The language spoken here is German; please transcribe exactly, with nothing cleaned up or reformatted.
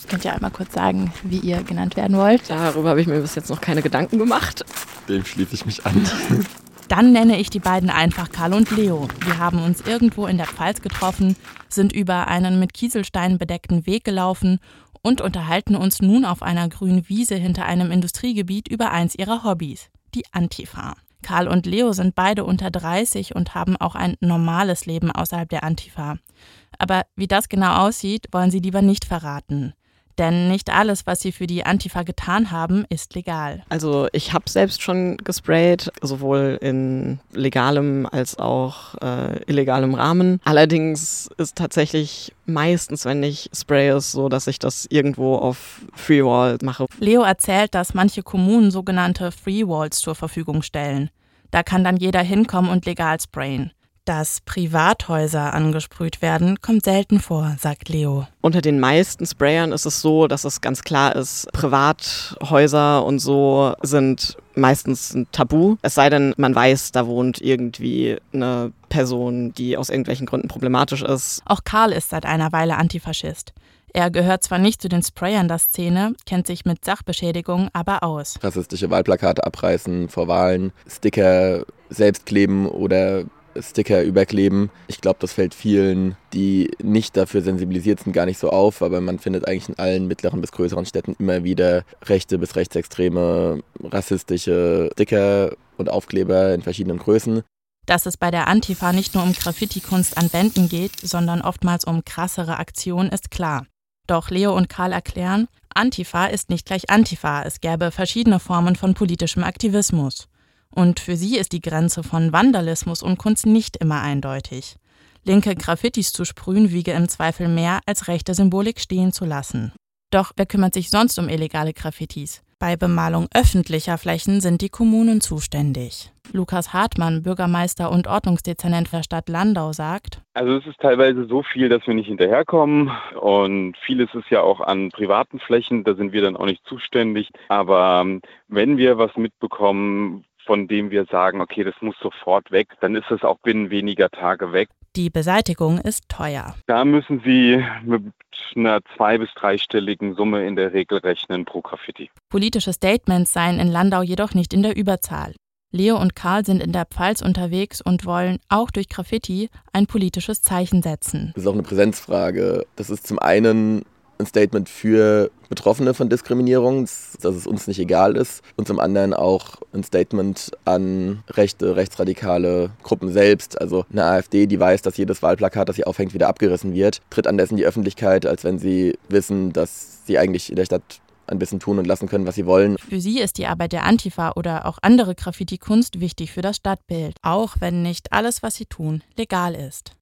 Könnt ihr einmal kurz sagen, wie ihr genannt werden wollt? Darüber habe ich mir bis jetzt noch keine Gedanken gemacht. Dem schließe ich mich an. Dann nenne ich die beiden einfach Karl und Leo. Wir haben uns irgendwo in der Pfalz getroffen, sind über einen mit Kieselsteinen bedeckten Weg gelaufen und unterhalten uns nun auf einer grünen Wiese hinter einem Industriegebiet über eins ihrer Hobbys, die Antifa. Karl und Leo sind beide unter dreißig und haben auch ein normales Leben außerhalb der Antifa. Aber wie das genau aussieht, wollen sie lieber nicht verraten. Denn nicht alles, was sie für die Antifa getan haben, ist legal. Also ich habe selbst schon gesprayt, sowohl in legalem als auch äh, illegalem Rahmen. Allerdings ist tatsächlich meistens, wenn ich spraye, es so, dass ich das irgendwo auf Freewall mache. Leo erzählt, dass manche Kommunen sogenannte Freewalls zur Verfügung stellen. Da kann dann jeder hinkommen und legal sprayen. Dass Privathäuser angesprüht werden, kommt selten vor, sagt Leo. Unter den meisten Sprayern ist es so, dass es ganz klar ist, Privathäuser und so sind meistens ein Tabu. Es sei denn, man weiß, da wohnt irgendwie eine Person, die aus irgendwelchen Gründen problematisch ist. Auch Karl ist seit einer Weile Antifaschist. Er gehört zwar nicht zu den Sprayern der Szene, kennt sich mit Sachbeschädigung aber aus. Rassistische Wahlplakate abreißen vor Wahlen, Sticker selbst kleben oder Sticker überkleben. Ich glaube, das fällt vielen, die nicht dafür sensibilisiert sind, gar nicht so auf, aber man findet eigentlich in allen mittleren bis größeren Städten immer wieder rechte bis rechtsextreme, rassistische Sticker und Aufkleber in verschiedenen Größen. Dass es bei der Antifa nicht nur um Graffiti-Kunst an Wänden geht, sondern oftmals um krassere Aktionen, ist klar. Doch Leo und Karl erklären, Antifa ist nicht gleich Antifa, es gäbe verschiedene Formen von politischem Aktivismus. Und für sie ist die Grenze von Vandalismus und Kunst nicht immer eindeutig. Linke Graffitis zu sprühen wiege im Zweifel mehr, als rechte Symbolik stehen zu lassen. Doch wer kümmert sich sonst um illegale Graffitis? Bei Bemalung öffentlicher Flächen sind die Kommunen zuständig. Lukas Hartmann, Bürgermeister und Ordnungsdezernent der Stadt Landau, sagt: Also es ist teilweise so viel, dass wir nicht hinterherkommen und vieles ist ja auch an privaten Flächen, da sind wir dann auch nicht zuständig. Aber wenn wir was mitbekommen, von dem wir sagen, okay, das muss sofort weg, dann ist es auch binnen weniger Tage weg. Die Beseitigung ist teuer. Da müssen Sie mit einer zwei- bis dreistelligen Summe in der Regel rechnen pro Graffiti. Politische Statements seien in Landau jedoch nicht in der Überzahl. Leo und Karl sind in der Pfalz unterwegs und wollen auch durch Graffiti ein politisches Zeichen setzen. Das ist auch eine Präsenzfrage. Das ist zum einen ein Statement für Betroffene von Diskriminierung, dass es uns nicht egal ist, und zum anderen auch ein Statement an rechte, rechtsradikale Gruppen selbst. Also eine AfD, die weiß, dass jedes Wahlplakat, das sie aufhängt, wieder abgerissen wird, tritt andessen die Öffentlichkeit, als wenn sie wissen, dass sie eigentlich in der Stadt ein bisschen tun und lassen können, was sie wollen. Für sie ist die Arbeit der Antifa oder auch andere Graffiti-Kunst wichtig für das Stadtbild, auch wenn nicht alles, was sie tun, legal ist.